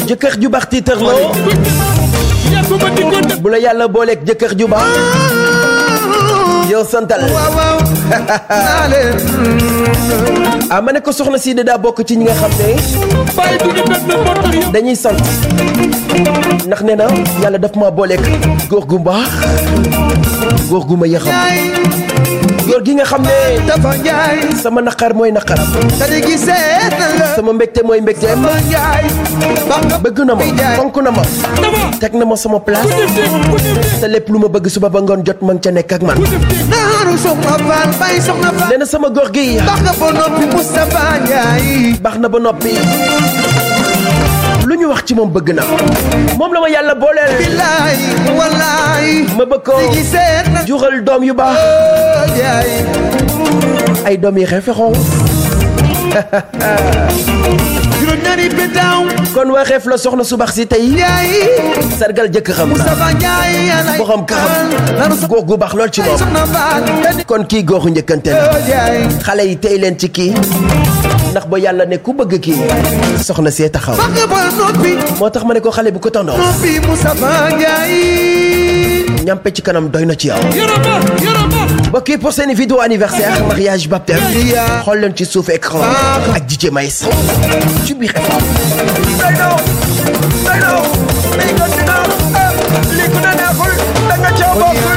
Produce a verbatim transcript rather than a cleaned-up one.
jëkkër ju baax tiitarloo bu la yàlla booleeg jëkkër ju baax yow santal ah ma ne ko soxna si daa bokk ci ñi nga xam ne dañuy sant ndax nee na yàlla daf ma booleeg góor gu baax góor gu ma yaxam góor gi nga xam ne sama naqar mooy naqaram sama mbégte mooy mbégteem bëgg na ma fonk na ma teg na ma sama place te lépp lu ma bëgg suba ba ngoon jot ma ngi ca nekk ak man nee na sama góor gi baax na ba noppi Moustapha Ndiaye baax na ba noppi lu ñu wax ci moom bëgg na moom la ma yàlla booleel billaay wallaay ma bëgg ko jural doom yu baax ay doom yi référence kon waxeef la soxna su baax si tey sargal jëkk xam boo xam kaxam góor gu baax lool ci moom kon kii góoru njëkkante la xale yi tey leen ci kii ndax ba yàlla ne ku bëgg kii soxna see taxaw moo tax ma ne ko xale bu ko tendance ñampe ci kanam doy na ci yow mbokk yi pour seen vidéo anniversaire mariage baptême xool leen ci suuf écran ak D J Maïs ci biir effort day daw day daw li ko dina li ko dina neexul da nga ca bokk